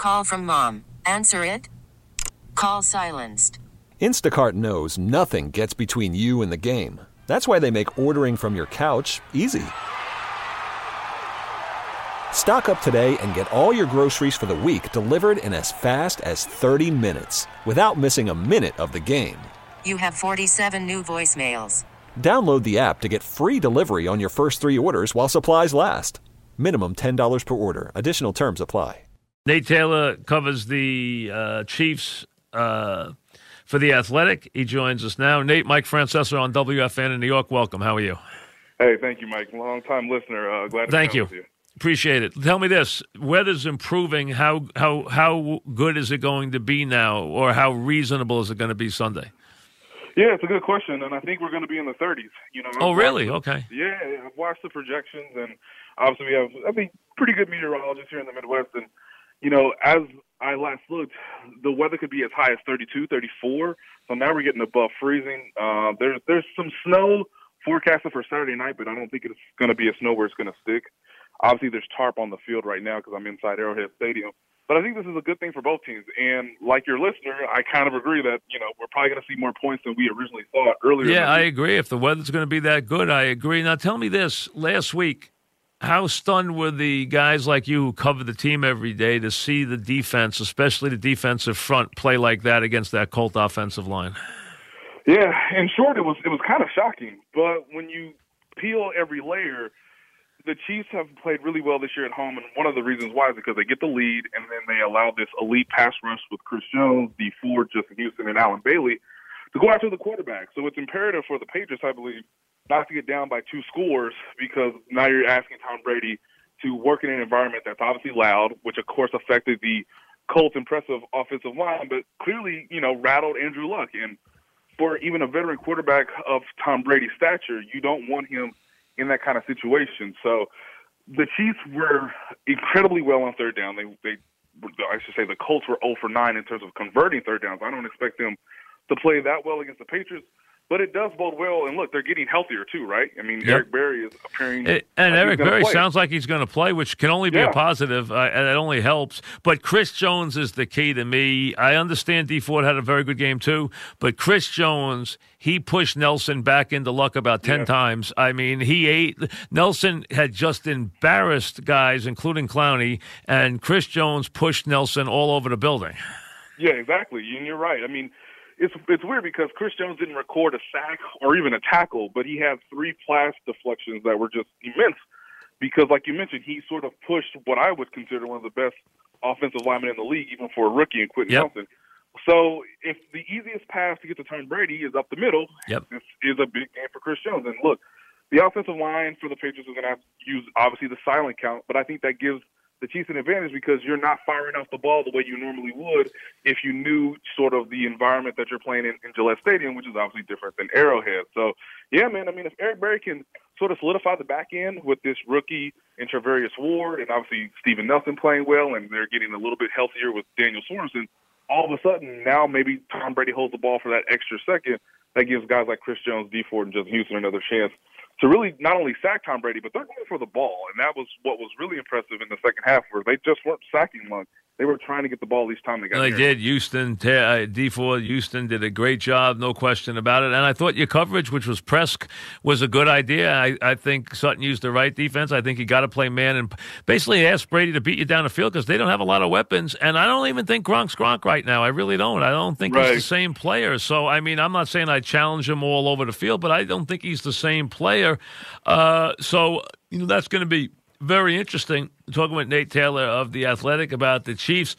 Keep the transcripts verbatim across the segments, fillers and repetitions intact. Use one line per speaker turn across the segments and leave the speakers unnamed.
Call from mom. Answer it. Call silenced.
Instacart knows nothing gets between you and the game. That's why they make ordering from your couch easy. Stock up today and get all your groceries for the week delivered in as fast as thirty minutes without missing a minute of the game.
You have forty-seven new voicemails.
Download the app to get free delivery on your first three orders while supplies last. Minimum ten dollars per order. Additional terms apply.
Nate Taylor covers the uh, Chiefs uh, for The Athletic. He joins us now. Nate, Mike Francesa on W F N in New York. Welcome. How are you?
Hey, thank you, Mike. Long-time listener. Uh, glad to
thank
be
you.
with you.
Appreciate it. Tell me this: weather's improving. How how how good is it going to be now, or how reasonable is it going to be Sunday?
Yeah, it's a good question, and I think we're going to be in the thirties. You know.
Oh,
I've
really?
watched,
okay.
Yeah, I've watched the projections, and obviously we have, I think, pretty good meteorologists here in the Midwest. And you know, as I last looked, the weather could be as high as thirty-two, thirty-four. So now we're getting above freezing. Uh, there's there's some snow forecasted for Saturday night, but I don't think it's going to be a snow where it's going to stick. Obviously, there's tarp on the field right now because I'm inside Arrowhead Stadium. But I think this is a good thing for both teams. And like your listener, I kind of agree that, you know, we're probably going to see more points than we originally thought earlier.
Yeah, I agree. If the weather's going to be that good, I agree. Now, tell me this. Last week, how stunned were the guys like you who cover the team every day to see the defense, especially the defensive front, play like that against that Colt offensive line?
Yeah, in short, it was it was kind of shocking. But when you peel every layer, the Chiefs have played really well this year at home, and one of the reasons why is because they get the lead, and then they allow this elite pass rush with Chris Jones, Dee Ford, Justin Houston, and Allen Bailey to go after the quarterback. So it's imperative for the Patriots, I believe, not to get down by two scores, because now you're asking Tom Brady to work in an environment that's obviously loud, which of course affected the Colts' impressive offensive line, but clearly, you know, rattled Andrew Luck. And for even a veteran quarterback of Tom Brady's stature, you don't want him in that kind of situation. So the Chiefs were incredibly well on third down. They, they, I should say the Colts were zero for nine in terms of converting third downs. I don't expect them to play that well against the Patriots, but it does bode well. And look, they're getting healthier too, right? I mean, yep. Eric Berry is appearing.
It, and
like
Eric Berry
play.
sounds like he's going to play, which can only be
yeah.
a positive, uh, and it only helps. But Chris Jones is the key to me. I understand Dee Ford had a very good game too, but Chris Jones, he pushed Nelson back into Luck about ten yeah. times. I mean, he ate. Nelson had just embarrassed guys, including Clowney, and Chris Jones pushed Nelson all over the building.
Yeah, exactly. And you're right. I mean, It's it's weird because Chris Jones didn't record a sack or even a tackle, but he had three pass deflections that were just immense because, like you mentioned, he sort of pushed what I would consider one of the best offensive linemen in the league, even for a rookie in Quentin
yep.
Nelson. So if the easiest pass to get to Tom Brady is up the middle,
yep.
this is a big game for Chris Jones. And look, the offensive line for the Patriots is going to have to use, obviously, the silent count, but I think that gives the Chiefs an advantage because you're not firing off the ball the way you normally would if you knew sort of the environment that you're playing in, in Gillette Stadium, which is obviously different than Arrowhead. So, yeah, man, I mean, if Eric Berry can sort of solidify the back end with this rookie in Travarius Ward and obviously Steven Nelson playing well, and they're getting a little bit healthier with Daniel Sorensen, all of a sudden now maybe Tom Brady holds the ball for that extra second. That gives guys like Chris Jones, Dee Ford, and Justin Houston another chance to really not only sack Tom Brady, but they're going for the ball. And that was what was really impressive in the second half, where they just weren't sacking Luck. They were trying to get the ball each time they got
They
there.
did. Houston, uh, Dee Ford, Houston did a great job, no question about it. And I thought your coverage, which was Presk, was a good idea. I, I think Sutton used the right defense. I think you got to play man and basically ask Brady to beat you down the field because they don't have a lot of weapons. And I don't even think Gronk's Gronk right now. I really don't. I don't think
right.
he's the same player. So, I mean, I'm not saying I challenge him all over the field, but I don't think he's the same player. Uh, so, you know, that's going to be very interesting. Talking with Nate Taylor of The Athletic about the Chiefs.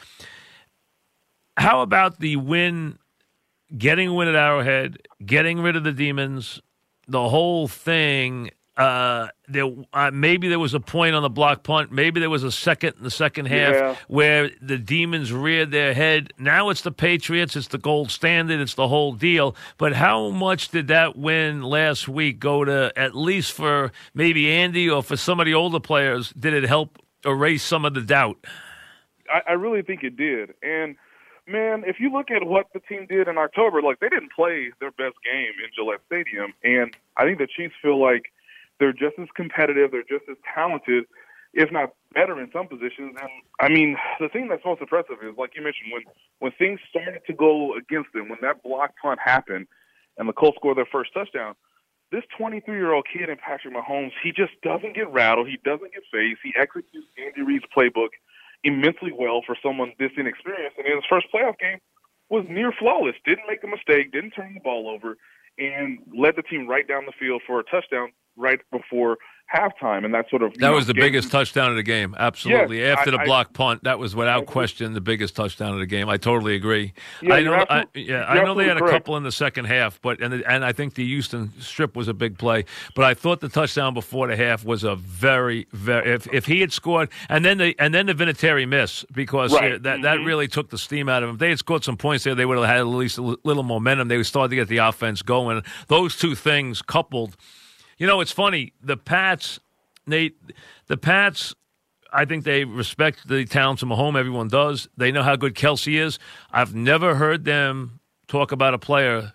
How about the win, getting a win at Arrowhead, getting rid of the demons, the whole thing? Uh, there, uh, maybe there was a point on the block punt. Maybe there was a second in the second half
yeah.
where the demons reared their head. Now it's the Patriots. It's the gold standard. It's the whole deal. But how much did that win last week go to, at least for maybe Andy or for some of the older players, did it help erase some of the doubt?
I, I really think it did. And, man, if you look at what the team did in October, like, they didn't play their best game in Gillette Stadium. And I think the Chiefs feel like they're just as competitive, they're just as talented, if not better in some positions. And, I mean, the thing that's most impressive is, like you mentioned, when, when things started to go against them, when that block punt happened and the Colts scored their first touchdown, this twenty-three-year-old kid in Patrick Mahomes, he just doesn't get rattled. He doesn't get phased. He executes Andy Reid's playbook immensely well for someone this inexperienced. And in his first playoff game, was near flawless. Didn't make a mistake. Didn't turn the ball over, and led the team right down the field for a touchdown right before halftime. And that sort of
that
know,
was the biggest touchdown of the game. Absolutely,
yes,
after
I,
the block punt, that was without I, question the biggest touchdown of the game. I totally agree.
Yeah,
I know.
absolutely,
I, yeah, I know they had a
correct.
couple in the second half, but and the, and I think the Houston strip was a big play. But I thought the touchdown before the half was a very very. If if he had scored, and then the and then the Vinatieri miss, because
right.
uh, that
mm-hmm.
that really took the steam out of him. If they had scored some points there, they would have had at least a little momentum. They would start to get the offense going. Those two things coupled. You know, it's funny. The Pats, Nate, the Pats, I think they respect the talents of Mahomes. Everyone does. They know how good Kelsey is. I've never heard them talk about a player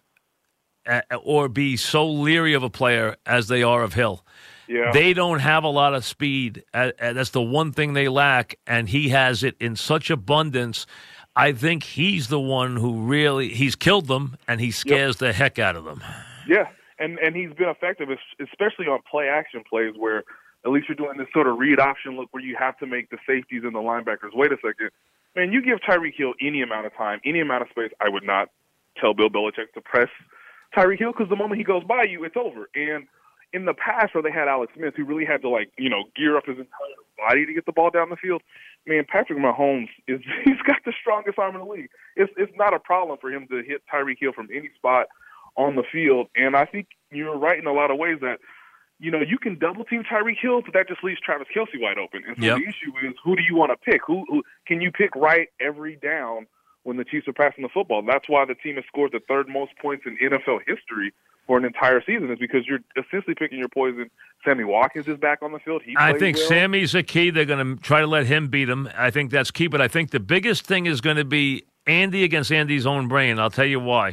or be so leery of a player as they are of Hill.
Yeah.
They don't have a lot of speed. That's the one thing they lack, and he has it in such abundance. I think he's the one who really – he's killed them, and he scares yep. the heck out of them.
Yeah. And and he's been effective, especially on play-action plays where at least you're doing this sort of read option look where you have to make the safeties and the linebackers wait a second. Man, you give Tyreek Hill any amount of time, any amount of space, I would not tell Bill Belichick to press Tyreek Hill because the moment he goes by you, it's over. And in the past where they had Alex Smith who really had to, like, you know, gear up his entire body to get the ball down the field, man, Patrick Mahomes, is he's got the strongest arm in the league. It's, it's not a problem for him to hit Tyreek Hill from any spot on the field. And I think you're right in a lot of ways that, you know, you can double team Tyreek Hill, but that just leaves Travis Kelce wide open. And so
yep.
the issue is, who do you want to pick? Who, who can you pick right every down when the Chiefs are passing the football? That's why the team has scored the third most points in N F L history for an entire season, is because you're essentially picking your poison. Sammy Watkins is back on the field. He
I think
well.
Sammy's a key. They're going to try to let him beat him. I think that's key. But I think the biggest thing is going to be Andy against Andy's own brain. I'll tell you why.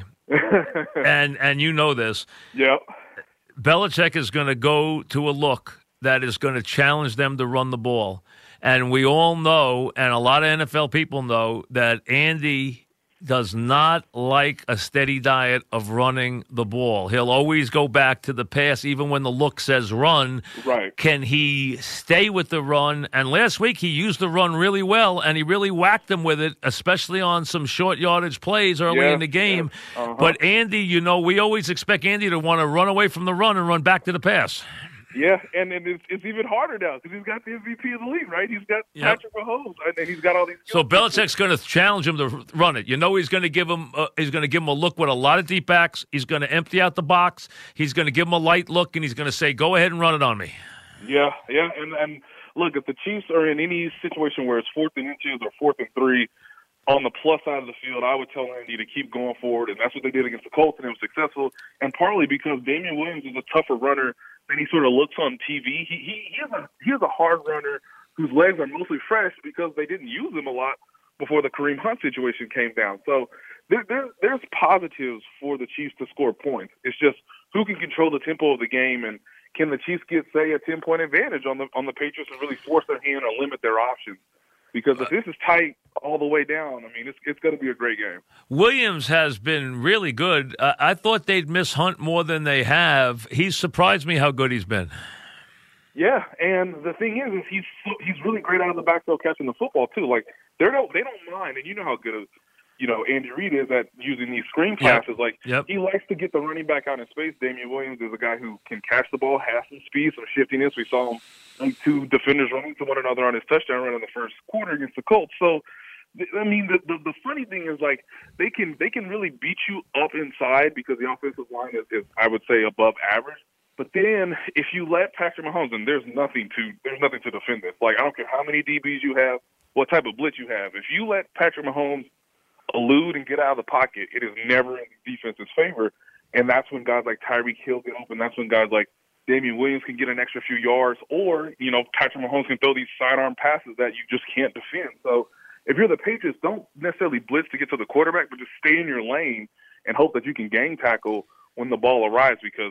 and and you know this.
Yep.
Belichick is going to go to a look that is going to challenge them to run the ball. And we all know, and a lot of N F L people know, that Andy does not like a steady diet of running the ball. He'll always go back to the pass, even when the look says run.
Right. Can
he stay with the run? And last week he used the run really well, and he really whacked them with it, especially on some short yardage plays early
yeah,
in the game.
Yeah. Uh-huh.
But Andy, you know, we always expect Andy to want to run away from the run and run back to the pass.
Yeah, and, and it's, it's even harder now because he's got the M V P of the league, right? He's got
yep.
Patrick Mahomes, and he's got all these.
So Belichick's going to challenge him to run it. You know, he's going to give him uh, he's going to give him a look with a lot of deep backs. He's going to empty out the box. He's going to give him a light look, and he's going to say, "Go ahead and run it on me."
Yeah, yeah, and and look, if the Chiefs are in any situation where it's fourth and inches or fourth and three on the plus side of the field, I would tell Andy to keep going forward, and that's what they did against the Colts, and it was successful. And partly because Damian Williams is a tougher runner than he sort of looks on T V. He he he is a he is a hard runner whose legs are mostly fresh because they didn't use him a lot before the Kareem Hunt situation came down. So there, there there's positives for the Chiefs to score points. It's just who can control the tempo of the game, and can the Chiefs get, say, a ten point advantage on the on the Patriots and really force their hand or limit their options? Because if this is tight all the way down, I mean, it's it's going to be a great game.
Williams has been really good. Uh, I thought they'd miss Hunt more than they have. He's surprised me how good he's been.
Yeah, and the thing is, is he's he's really great out of the backfield catching the football too. Like they don't they don't mind, and you know how good of, you know, Andy Reid is at using these screen passes.
Yep.
Like
yep.
he likes to get the running back out in space. Damian Williams is a guy who can catch the ball, has some speed, some shiftiness. We saw him like two defenders running to one another on his touchdown run in the first quarter against the Colts. So, I mean, the, the the funny thing is, like, they can they can really beat you up inside because the offensive line is, is I would say, above average. But then if you let Patrick Mahomes, and there's nothing to there's nothing to defend this. Like, I don't care how many D Bs you have, what type of blitz you have. If you let Patrick Mahomes elude and get out of the pocket, it is never in the defense's favor. And that's when guys like Tyreek Hill get open. That's when guys like Damian Williams can get an extra few yards, or, you know, Patrick Mahomes can throw these sidearm passes that you just can't defend. So if you're the Patriots, don't necessarily blitz to get to the quarterback, but just stay in your lane and hope that you can gang tackle when the ball arrives, because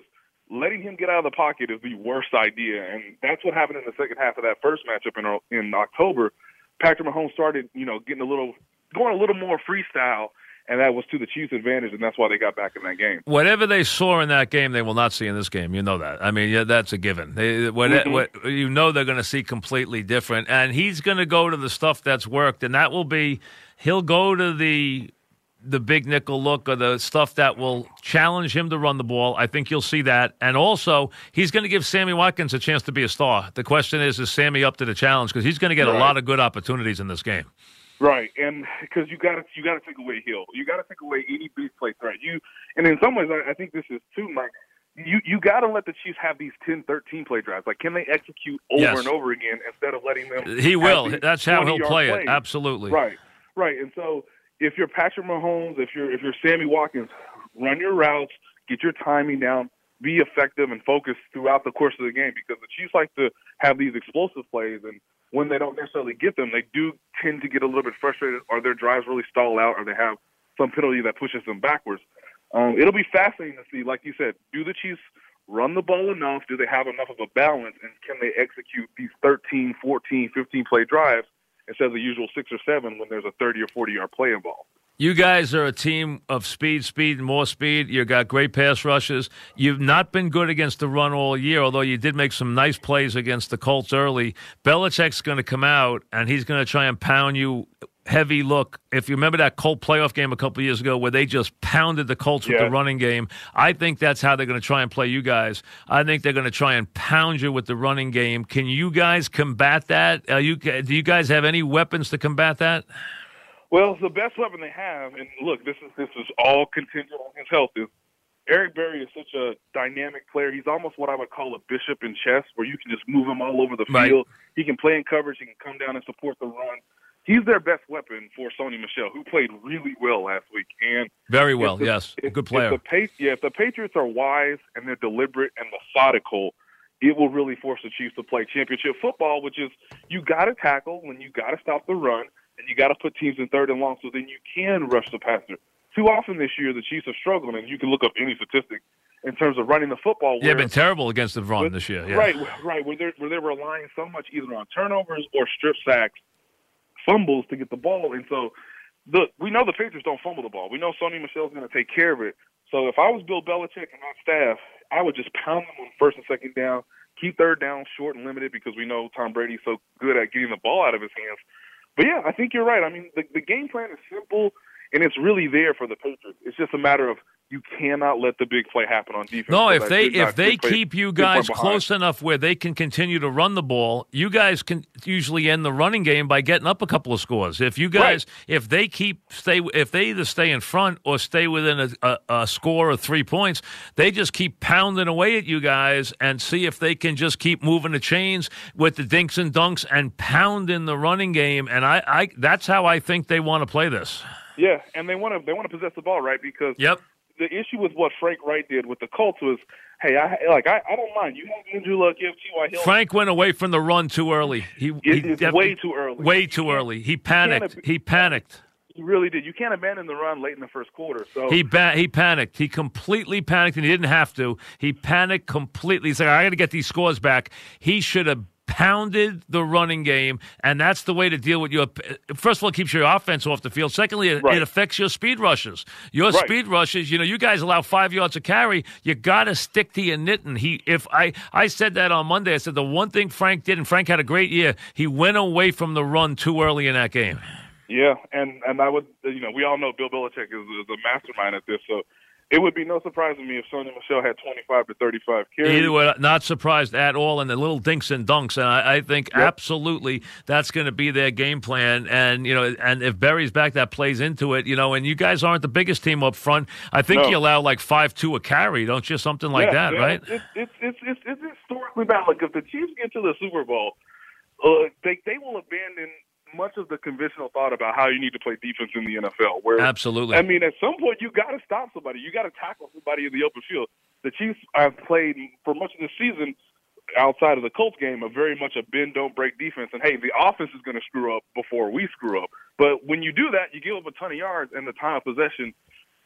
letting him get out of the pocket is the worst idea, and that's what happened in the second half of that first matchup in in October. Patrick Mahomes started, you know, getting a little, going a little more freestyle, and that was to the Chiefs' advantage, and that's why they got back in that game.
Whatever they saw in that game, they will not see in this game. You know that. I mean, yeah, that's a given. They, what,
Mm-hmm.
what, you know they're going to see completely different, and he's going to go to the stuff that's worked, and that will be he'll go to the the big nickel look or the stuff that will challenge him to run the ball. I think you'll see that. And also, he's going to give Sammy Watkins a chance to be a star. The question is, is Sammy up to the challenge? Because he's going to get
Right.
a lot of good opportunities in this game.
Right, and because you got to you got to take away Hill, you got to take away any big play threat. You and in some ways, I, I think this is too, Mike. You you got to let the Chiefs have these ten, thirteen play drives. Like, can they execute over
Yes.
and over again instead of letting them?
He
have
will.
these
That's how he'll
twenty-yard
play
plays?
it. Absolutely.
Right, right. And so if you're Patrick Mahomes, if you're if you're Sammy Watkins, run your routes, get your timing down, be effective and focused throughout the course of the game, because the Chiefs like to have these explosive plays, and when they don't necessarily get them, they do tend to get a little bit frustrated, or their drives really stall out, or they have some penalty that pushes them backwards. Um, it'll be fascinating to see, like you said, do the Chiefs run the ball enough? Do they have enough of a balance? And can they execute these thirteen, fourteen, fifteen-play drives instead of the usual six or seven when there's a thirty or forty-yard play involved?
You guys are a team of speed, speed, and more speed. You've got great pass rushes. You've not been good against the run all year, although you did make some nice plays against the Colts early. Belichick's going to come out, and he's going to try and pound you heavy look. If you remember that Colt playoff game a couple of years ago where they just pounded the Colts with
Yeah.
the running game, I think that's how they're going to try and play you guys. I think they're going to try and pound you with the running game. Can you guys combat that? Are you, do you guys have any weapons to combat that?
Well, the best weapon they have, and look, this is this is all contingent on his health, is Eric Berry is such a dynamic player. He's almost what I would call a bishop in chess, where you can just move him all over the
Right.
field. He can play in coverage. He can come down and support the run. He's their best weapon for Sony Michel, who played really well last week. And
Very well,
if the-
yes.
if-
Good player.
If the, Pa- yeah, if the Patriots are wise and they're deliberate and methodical, it will really force the Chiefs to play championship football, which is you got to tackle when you got to stop the run, and you got to put teams in third and long so then you can rush the passer. Too often this year, the Chiefs have struggled, and you can look up any statistic in terms of running the football.
Yeah,
where,
been terrible against the run this year. Yeah.
Right, right, where they're, where they're relying so much either on turnovers or strip sacks, fumbles to get the ball. And so the, we know the Patriots don't fumble the ball. We know Sony Michel's going to take care of it. So if I was Bill Belichick and my staff, I would just pound them on first and second down, keep third down short and limited, because we know Tom Brady's so good at getting the ball out of his hands. But, yeah, I think you're right. I mean, the, the game plan is simple, and it's really there for the Patriots. It's just a matter of you cannot let the big play happen on defense.
No,
So
if
that
they
good not-
if they
good play-
keep you
good play
guys
behind.
close enough where they can continue to run the ball, you guys can usually end the running game by getting up a couple of scores. If you guys,
Right.
if they keep stay, if they either stay in front or stay within a, a, a score of three points, they just keep pounding away at you guys and see if they can just keep moving the chains with the dinks and dunks and pound in the running game. And I, I that's how I think they want to play this.
Yeah, and they want to they want to possess the ball, right? Because
Yep.
the issue with what Frank Wright did with the Colts was, hey, I like I, I don't mind. You have Andrew Luck, you have T Y. Hill.
Frank went away from the run too early. He,
It-
he
it's
def-
way too early.
Way too early. He panicked.
ab-
He panicked.
You really did. You can't abandon the run late in the first quarter. So
He ba- he panicked. He completely panicked, and he didn't have to. He panicked completely. He's like, I got to get these scores back. He should have pounded the running game, and that's the way to deal with your. First of all, it keeps your offense off the field. Secondly, it,
Right.
it affects your speed rushes. Your
Right.
speed rushes. You know, you guys allow five yards of carry. You got to stick to your knitting. He, if I, I said that on Monday. I said the one thing Frank did, and Frank had a great year. He went away from the run too early in that game.
yeah, and and I would you know we all know Bill Belichick is, is a mastermind at this. So it would be no surprise to me if Sony Michel had twenty-five to thirty-five carries.
Either way, not surprised at all, and the little dinks and dunks, and I, I think
Yep.
absolutely that's going to be their game plan. And you know, and if Berry's back, that plays into it. You know, and you guys aren't the biggest team up front. I think
No.
you allow like five two a carry, don't you? Something like
Yeah,
that,
yeah.
right?
It's it's it's it's, it's historically bad. Like if the Chiefs get to the Super Bowl, uh, they they will abandon much of the conventional thought about how you need to play defense in the N F L. Where
Absolutely.
I mean, at some point you got to stop somebody. You got to tackle somebody in the open field. The Chiefs have played for much of the season, outside of the Colts game, a very much a bend don't break defense. And hey, the offense is going to screw up before we screw up. But when you do that, you give up a ton of yards, and the time of possession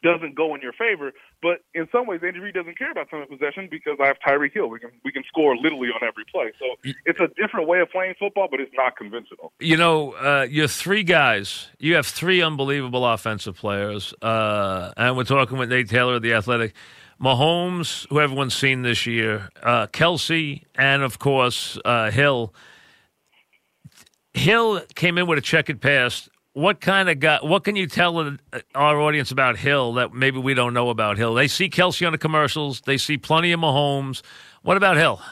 doesn't go in your favor. But in some ways, Andy Reid doesn't care about time of possession because I have Tyreek Hill. We can we can score literally on every play. So it's a different way of playing football, but it's not conventional.
You know, uh, you're three guys. You have three unbelievable offensive players, uh, and we're talking with Nate Taylor of The Athletic. Mahomes, who everyone's seen this year, uh, Kelsey, and, of course, uh, Hill. Hill came in with a checkered past. What kind of guy? What can you tell our audience about Hill that maybe we don't know about Hill? They see Kelsey on the commercials. They see plenty of Mahomes. What about Hill?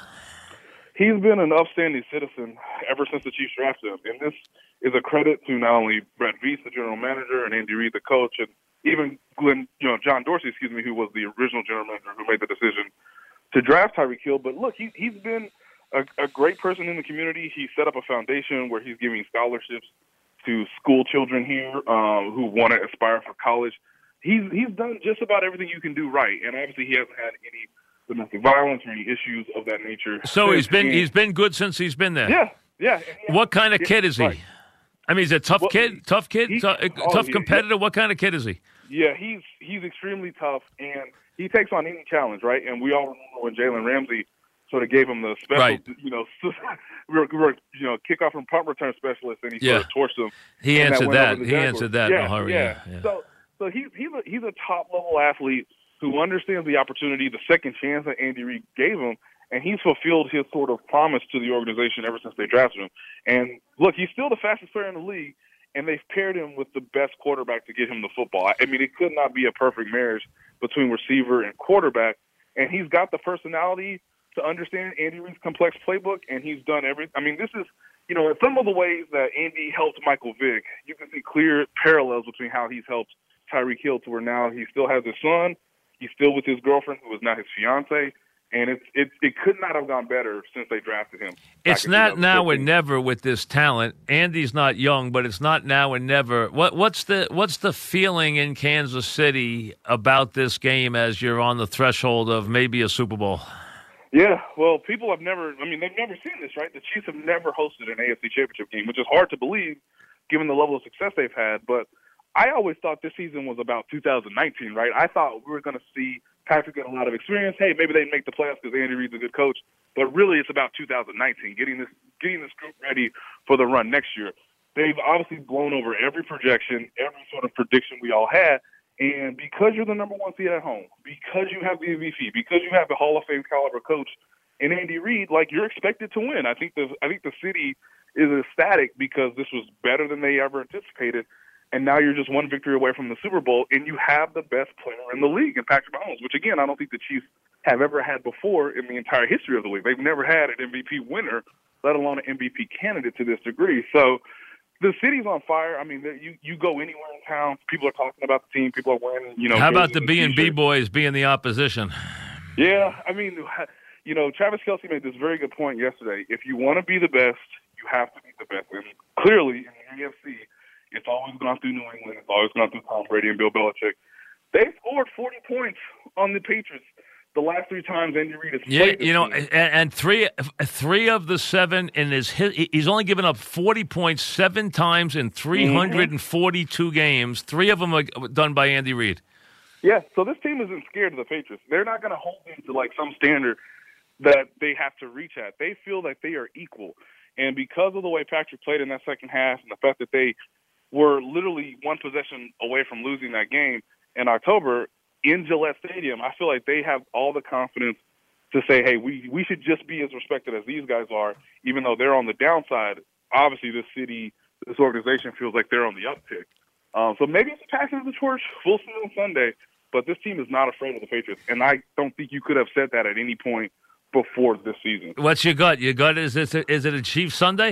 He's been an upstanding citizen ever since the Chiefs drafted him, and this is a credit to not only Brett Veach, the general manager, and Andy Reid, the coach, and even Glenn, you know, John Dorsey, excuse me, who was the original general manager who made the decision to draft Tyreek Hill. But look, he, he's been a, a great person in the community. He set up a foundation where he's giving scholarships to school children here um, who want to aspire for college. He's he's done just about everything you can do right, and obviously he hasn't had any domestic violence or any issues of that nature.
So he's been
and,
he's been good since he's been there.
Yeah, yeah. yeah
what kind of
yeah,
kid is he?
Right.
I mean, he's a tough
well,
kid, tough kid,
he,
tough,
oh,
tough
yeah,
competitor.
Yeah.
What kind of kid is he?
Yeah, he's he's extremely tough, and he takes on any challenge, right? And we all remember when Jalen Ramsey sort of gave him the special,
right.
you know, we were, we were, you know, kickoff and punt return specialist, and he
yeah.
sort of torched him.
He answered
that.
that. He answered that.
Yeah,
in a hurry.
yeah.
yeah. yeah.
So, so he's he's a he's a top level athlete who understands the opportunity, the second chance that Andy Reid gave him, and he's fulfilled his sort of promise to the organization ever since they drafted him. And look, he's still the fastest player in the league, and they've paired him with the best quarterback to get him the football. I mean, it could not be a perfect marriage between receiver and quarterback, and he's got the personality to understand Andy Reid's complex playbook, and he's done everything. I mean, this is, you know, in some of the ways that Andy helped Michael Vick, you can see clear parallels between how he's helped Tyreek Hill to where now he still has his son, he's still with his girlfriend, who is now his fiance, and it's it it could not have gone better since they drafted him.
It's not now and never with this talent. Andy's not young, but it's not now and never. What what's the what's the feeling in Kansas City about this game as you're on the threshold of maybe a Super Bowl?
Yeah, well, people have never, I mean, they've never seen this, right? The Chiefs have never hosted an A F C Championship game, which is hard to believe given the level of success they've had. But I always thought this season was about two thousand nineteen, right? I thought we were going to see Patrick get a lot of experience. Hey, maybe they make the playoffs because Andy Reid's a good coach. But really, it's about two thousand nineteen, getting this getting this group ready for the run next year. They've obviously blown over every projection, every sort of prediction we all had. And because you're the number one seed at home, because you have the M V P, because you have the Hall of Fame caliber coach and Andy Reid, like, you're expected to win. I think the I think the city is ecstatic because this was better than they ever anticipated. And now you're just one victory away from the Super Bowl, and you have the best player in the league in Patrick Mahomes, which, again, I don't think the Chiefs have ever had before in the entire history of the league. They've never had an M V P winner, let alone an M V P candidate to this degree. So the city's on fire. I mean, you you go anywhere in town, people are talking about the team, people are wearing, you know.
How about the B and B boys being the opposition?
Yeah, I mean, you know, Travis Kelce made this very good point yesterday. If you want to be the best, you have to be the best. And clearly, in the A F C, it's always gone through New England. It's always gone through Tom Brady and Bill Belichick. They scored forty points on the Patriots the last three times Andy Reid has
yeah,
played. Yeah,
you know, and, and three three of the seven in his he's only given up forty points seven times in three hundred forty-two mm-hmm. games. Three of them are done by Andy Reid.
Yeah, so this team isn't scared of the Patriots. They're not going to hold them to like some standard that they have to reach at. They feel that they are equal, and because of the way Patrick played in that second half and the fact that they were literally one possession away from losing that game in October in Gillette Stadium, I feel like they have all the confidence to say, hey, we, we should just be as respected as these guys are, even though they're on the downside. Obviously, this city, this organization feels like they're on the uptick. Um, so maybe it's a passing of the torch. We'll see on Sunday. But this team is not afraid of the Patriots, and I don't think you could have said that at any point before this season.
What's your gut? Your gut is this, is it a Chiefs Sunday?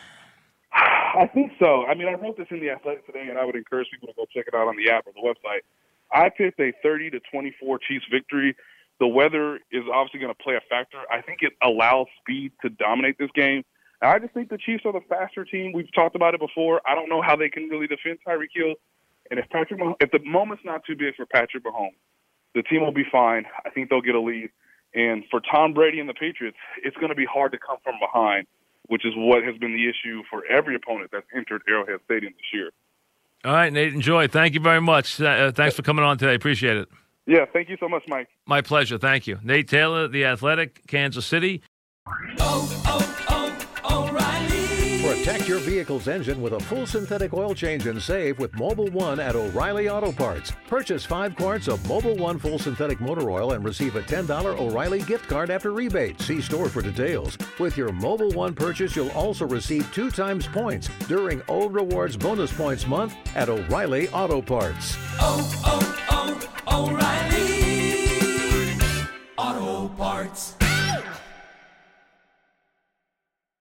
I think so. I mean, I wrote this in The Athletic today, and I would encourage people to go check it out on the app or the website. I picked a thirty to twenty-four Chiefs victory. The weather is obviously going to play a factor. I think it allows speed to dominate this game. And I just think the Chiefs are the faster team. We've talked about it before. I don't know how they can really defend Tyreek Hill. And if Patrick, Mah- if the moment's not too big for Patrick Mahomes, the team will be fine. I think they'll get a lead. And for Tom Brady and the Patriots, it's going to be hard to come from behind, which is what has been the issue for every opponent that's entered Arrowhead Stadium this year.
All right, Nate, enjoy. Thank you very much. Uh, thanks for coming on today. Appreciate it.
Yeah, thank you so much, Mike.
My pleasure. Thank you. Nate Taylor, The Athletic, Kansas City.
Oh, oh, oh, O'Reilly.
Protect your vehicle's engine with a full synthetic oil change and save with Mobil one at O'Reilly Auto Parts. Purchase five quarts of Mobil one full synthetic motor oil and receive a ten dollars O'Reilly gift card after rebate. See store for details. With your Mobil one purchase, you'll also receive two times points during O Rewards Bonus Points Month at O'Reilly Auto Parts.
Oh, oh, oh, O'Reilly.